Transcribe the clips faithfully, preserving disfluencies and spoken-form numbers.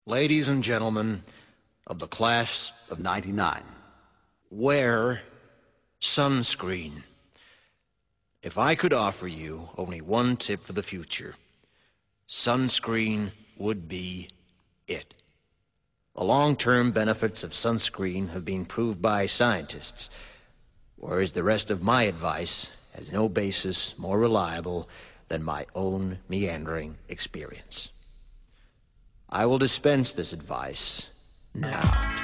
Ladies and gentlemen of the class of ninety-nine, wear sunscreen. If I could offer you only one tip for the future, sunscreen would be it. The long-term benefits of sunscreen have been proved by scientists, whereas the rest of my advice has no basis more reliable than my own meandering experience. I will dispense this advice now.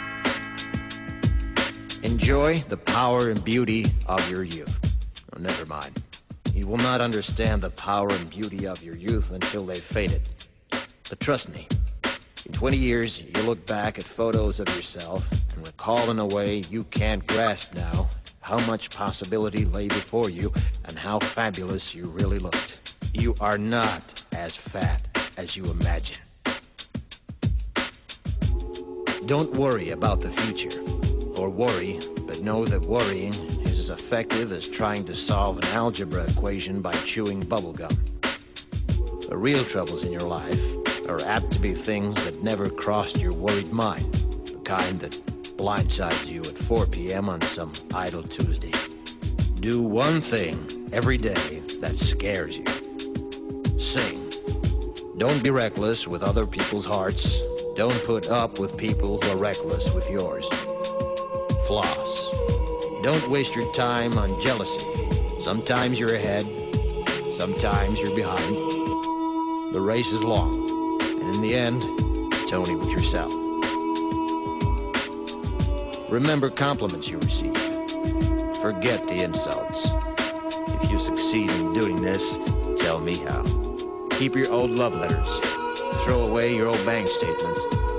Enjoy the power and beauty of your youth. Oh, never mind. You will not understand the power and beauty of your youth until they've faded. But trust me, in twenty years, you'll look back at photos of yourself and recall in a way you can't grasp now how much possibility lay before you and how fabulous you really looked. You are not as fat as you imagine. Don't worry about the future, or worry, but know that worrying is as effective as trying to solve an algebra equation by chewing bubblegum. The real troubles in your life are apt to be things that never crossed your worried mind, the kind that blindsides you at four p.m. on some idle Tuesday. Do one thing every day that scares you. Sing. Don't be reckless with other people's hearts. Don't put up with people who are reckless with yours. Floss. Don't waste your time on jealousy. Sometimes you're ahead, sometimes you're behind. The race is long, and in the end, it's only with yourself. Remember compliments you receive. Forget the insults. If you succeed in doing this, tell me how. Keep your old love letters. Throw away your old bank statements.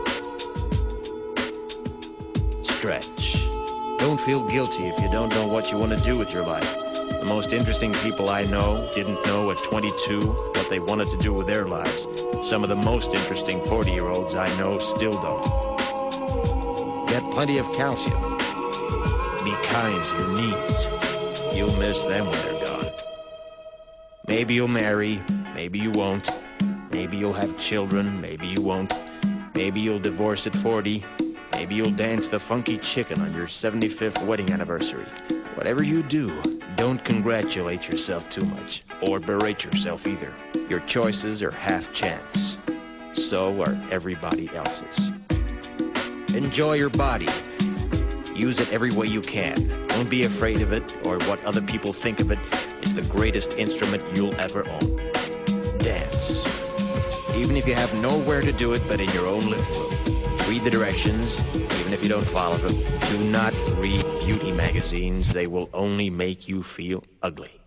Stretch. Don't feel guilty if you don't know what you want to do with your life. The most interesting people I know didn't know at twenty-two what they wanted to do with their lives. Some of the most interesting forty-year-olds I know still don't. Get plenty of calcium. Be kind to your knees. You'll miss them when they're gone. Maybe you'll marry, maybe you won't. Maybe you'll have children, maybe you won't. Maybe you'll divorce at forty. Maybe you'll dance the funky chicken on your seventy-fifth wedding anniversary. Whatever you do, don't congratulate yourself too much, or berate yourself either. Your choices are half chance. So are everybody else's. Enjoy your body. Use it every way you can. Don't be afraid of it, or what other people think of it. It's the greatest instrument you'll ever own. Dance. Even if you have nowhere to do it but in your own living room. Read the directions, even if you don't follow them. Do not read beauty magazines. They will only make you feel ugly.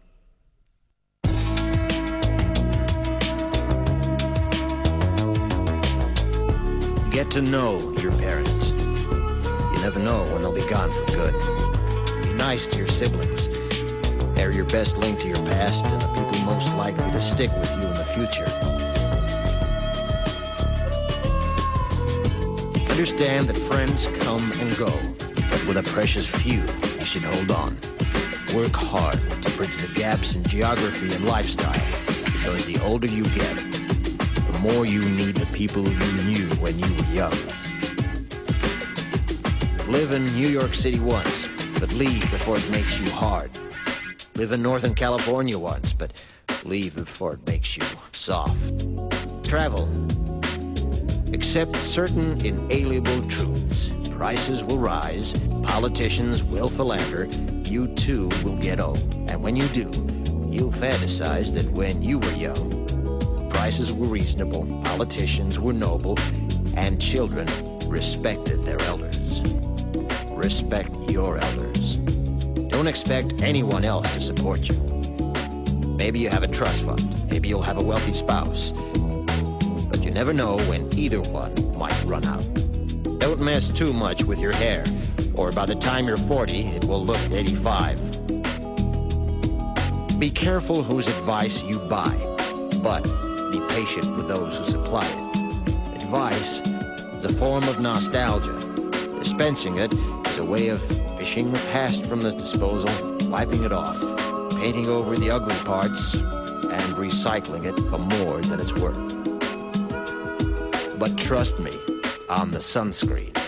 Get to know your parents. You never know when they'll be gone for good. Be nice to your siblings. They're your best link to your past and the people most likely to stick with you in the future. Understand that friends come and go, but with a precious few, you should hold on. Work hard to bridge the gaps in geography and lifestyle, because the older you get, the more you need the people you knew when you were young. Live in New York City once, but leave before it makes you hard. Live in Northern California once, but leave before it makes you soft. Travel. Accept certain inalienable truths. Prices will rise, politicians will philander, you too will get old. And when you do, you'll fantasize that when you were young, prices were reasonable, politicians were noble, and children respected their elders. Respect your elders. Don't expect anyone else to support you. Maybe you have a trust fund, maybe you'll have a wealthy spouse. But you never know when either one might run out. Don't mess too much with your hair, or by the time you're forty, it will look eighty-five. Be careful whose advice you buy, but be patient with those who supply it. Advice is a form of nostalgia. Dispensing it is a way of fishing the past from the disposal, wiping it off, painting over the ugly parts, and recycling it for more than it's worth. But trust me, on the sunscreen.